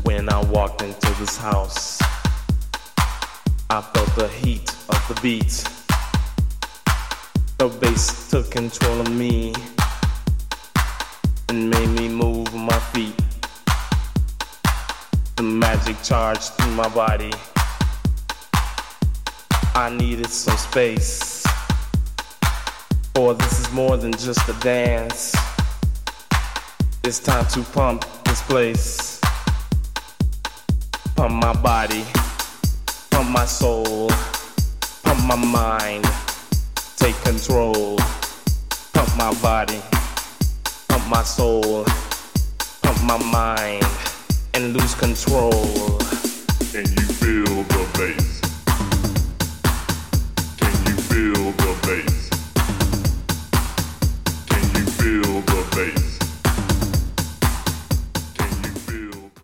When I walked into this house, I felt the heat of the beat. The bass took control of me and made me move my feet. The magic charged through my body. I needed some space, for this is more than just a dance. It's time to pump this place. Pump my body, pump my soul, pump my mind, take control. Pump my body, pump my soul, pump my mind, and lose control. Can you feel the bass? Can you feel the bass?